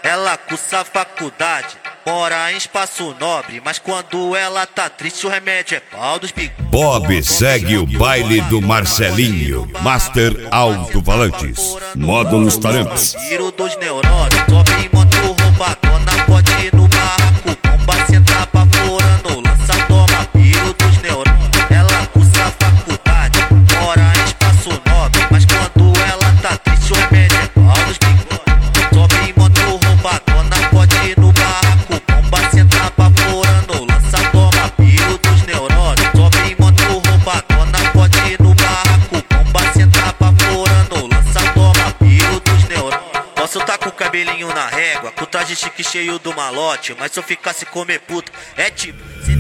ela cursa faculdade, mora em espaço nobre, mas quando ela tá triste o remédio é pau dos bigodes. Bob segue o baile do Marcelinho, Master Alto-Falantes, Módulos Talentos. Tiro dos neurônios, sobe em moto roubadona, pode ir no barraco, bomba senta baforando, lança toma, piro dos neurônios. Ela cursa faculdade, mora em espaço nobre, mas quando ela tá triste o remédio é pau dos bigodes. Sobe em moto roubadona, pode ir no barraco, bomba senta baforando, lança toma, piro dos neurônios. Sobe em moto roubadona, pode ir no barraco, bomba senta baforando, lança toma, piro dos neurônios. Posso tá com o cabelinho na régua, com o traje chique cheio do malote, mas se eu ficasse comer puta, é tipo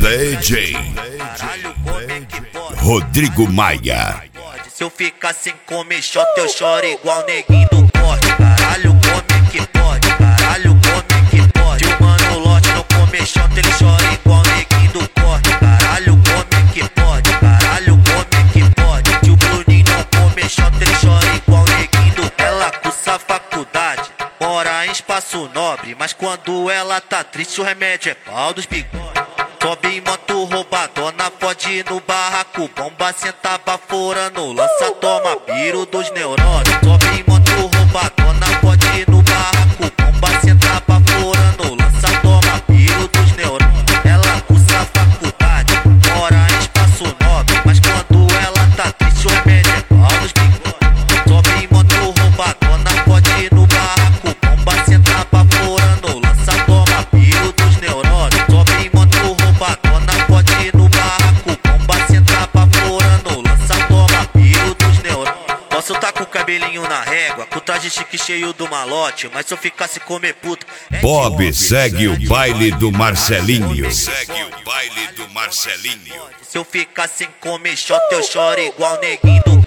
DJ caralho, como é que pode? Rodrigo Maia. Se eu ficar sem comer shot, eu choro igual neguinho do corte. Caralho, como é que pode? Caralho, como é que pode? Se o mano lote não comer shot, ele chora igual neguinho do corte. Caralho, como é que pode? Caralho, como é que pode? Se o Bruninho não comer shot, ele chora igual neguinho do corte. Ela cursa faculdade, mora em espaço nobre, mas quando ela tá triste o remédio é pau dos bigodes. Sobe em moto roubadona, pode ir no barraco, bomba senta baforando, lança toma, piro dos neurônios. Sobe em moto roubadona, pode ir no barraco, bomba senta baforando, lança toma, piro dos neurônios. Ela cursa faculdade, mora em espaço nobre, mas quando ela tá triste o remédio é pau dos bigodes. Sobe em moto roubadona, pode ir no barraco, bomba senta baforando, lança toma, piro dos neurônios. Sobe em moto roubadona, pode ir no barraco, bomba senta baforando, lança toma, piro dos neurônios. Posso tá com o cabelinho na régua, com o traje chique cheio do malote, mas se eu ficasse comer puta, é Bob segue o baile do Marcelinho. Se eu ficar sem comer shot, eu choro igual neguinho do